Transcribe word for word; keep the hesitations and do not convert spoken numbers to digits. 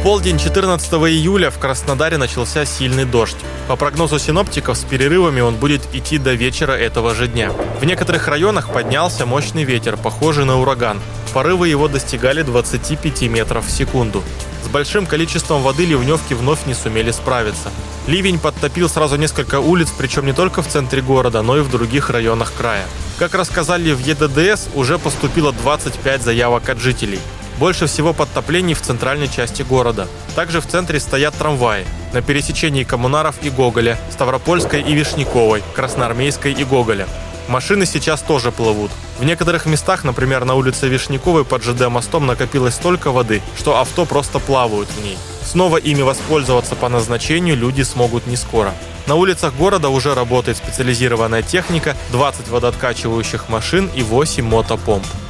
полдень четырнадцатого июля в Краснодаре начался сильный дождь. По прогнозу синоптиков, с перерывами он будет идти до вечера этого же дня. В некоторых районах поднялся мощный ветер, похожий на ураган. Порывы его достигали двадцати пяти метров в секунду. С большим количеством воды ливневки вновь не сумели справиться. Ливень подтопил сразу несколько улиц, причем не только в центре города, но и в других районах края. Как рассказали в Е Дэ Дэ Эс, уже поступило двадцать пять заявок от жителей. Больше всего подтоплений в центральной части города. Также в центре стоят трамваи. На пересечении Коммунаров и Гоголя, Ставропольской и Вишняковой, Красноармейской и Гоголя. Машины сейчас тоже плывут. В некоторых местах, например, на улице Вишняковой под Жэ Дэ мостом накопилось столько воды, что авто просто плавают в ней. Снова ими воспользоваться по назначению люди смогут не скоро. На улицах города уже работает специализированная техника, двадцать водооткачивающих машин и восемь мотопомп.